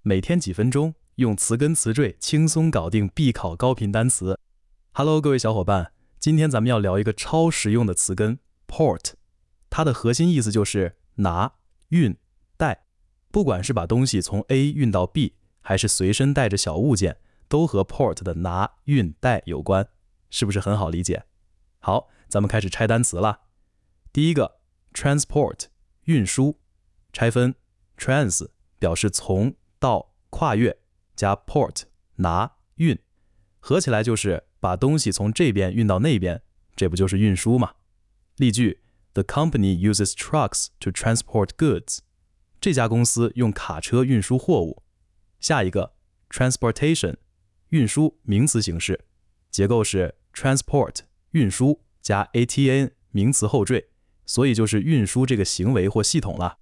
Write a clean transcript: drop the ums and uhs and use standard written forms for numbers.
每天几分钟，用词根词缀轻松搞定必考高频单词。Hello， 各位小伙伴，今天咱们要聊一个超实用的词根 port， 它的核心意思就是拿、运、带。不管是把东西从 A 运到 B， 还是随身带着小物件，都和 port 的拿、运、带有关，是不是很好理解？好，咱们开始拆单词了。第一个 transport， 运输，拆分 trans 表示从到跨越，加 port 拿运，合起来就是把东西从这边运到那边，这不就是运输吗？例句 The company uses trucks to transport goods， 这家公司用卡车运输货物。下一个 transportation， 运输名词形式，结构是 transport 运输加 atan 名词后缀，所以就是运输这个行为或系统了。